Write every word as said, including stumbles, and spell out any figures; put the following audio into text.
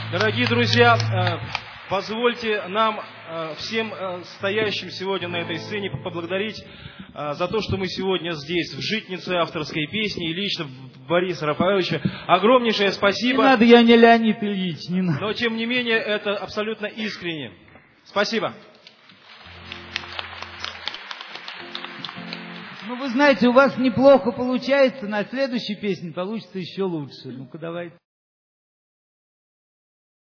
Дорогие друзья, позвольте нам всем стоящим сегодня на этой сцене поблагодарить за то, что мы сегодня здесь, в житнице авторской песни, и лично Бориса Рафаэловича. Огромнейшее спасибо. Не надо, я не Леонид Ильич, не надо. Но, тем не менее, это абсолютно искренне. Спасибо. Ну, вы знаете, у вас неплохо получается, на следующей песне получится еще лучше. Ну-ка, давайте.